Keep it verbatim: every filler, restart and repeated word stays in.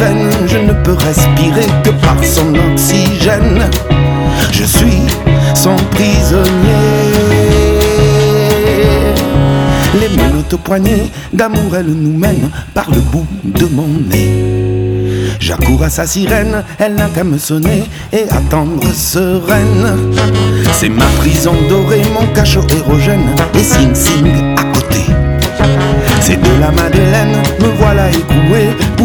veines, je ne peux respirer que par son oxygène. Je suis son prisonnier. Les menottes au poignet, d'amour elle nous mène par le bout de mon nez. J'accours à sa sirène, elle n'a qu'à me sonner et attendre sereine. C'est ma prison dorée, mon cachot érogène, et Sing Sing à côté. C'est de la Madeleine, me voilà écroué.